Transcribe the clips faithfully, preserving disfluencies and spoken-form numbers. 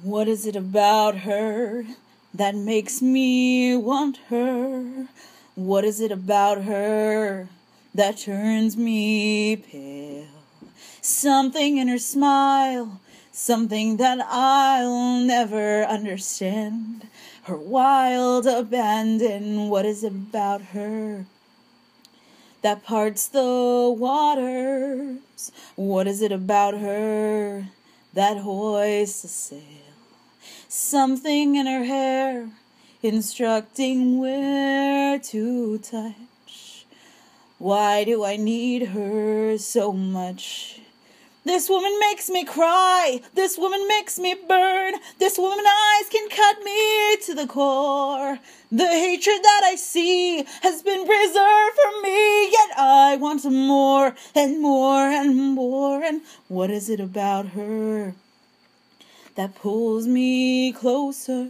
What is it about her that makes me want her? What is it about her that turns me pale? Something in her smile, something that I'll never understand. Her wild abandon, what is it about her that parts the waters? What is it about her that hoists a sail? Something in her hair, instructing where to touch. Why do I need her so much? This woman makes me cry. This woman makes me burn. This woman's eyes can cut me to the core. The hatred that I see has been preserved for me, yet I want more and more and more. And what is it about her that pulls me closer?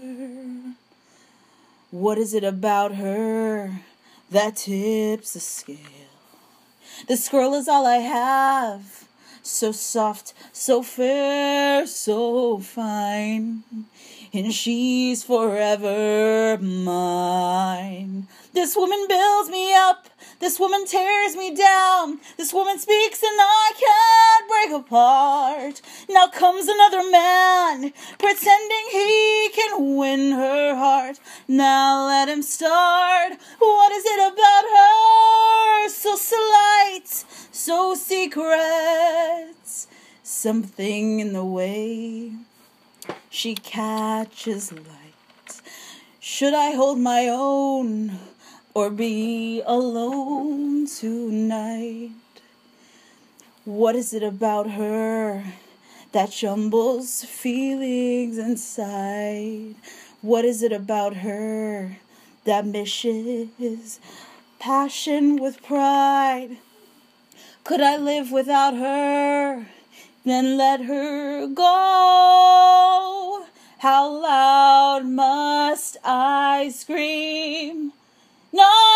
What is it about her that tips the scale? This girl is all I have, so soft, so fair, so fine, and she's forever mine. This woman builds me up, this woman tears me down, this woman speaks and I can't break apart. Now comes another man, pretending he can win her heart. Now let him start. What is it about her? So slight, so secret, something in the way she catches light. Should I hold my own or be alone tonight? What is it about her that jumbles feelings inside? What is it about her that mishes passion with pride? Could I live without her? Then let her go. How loud must I scream? No!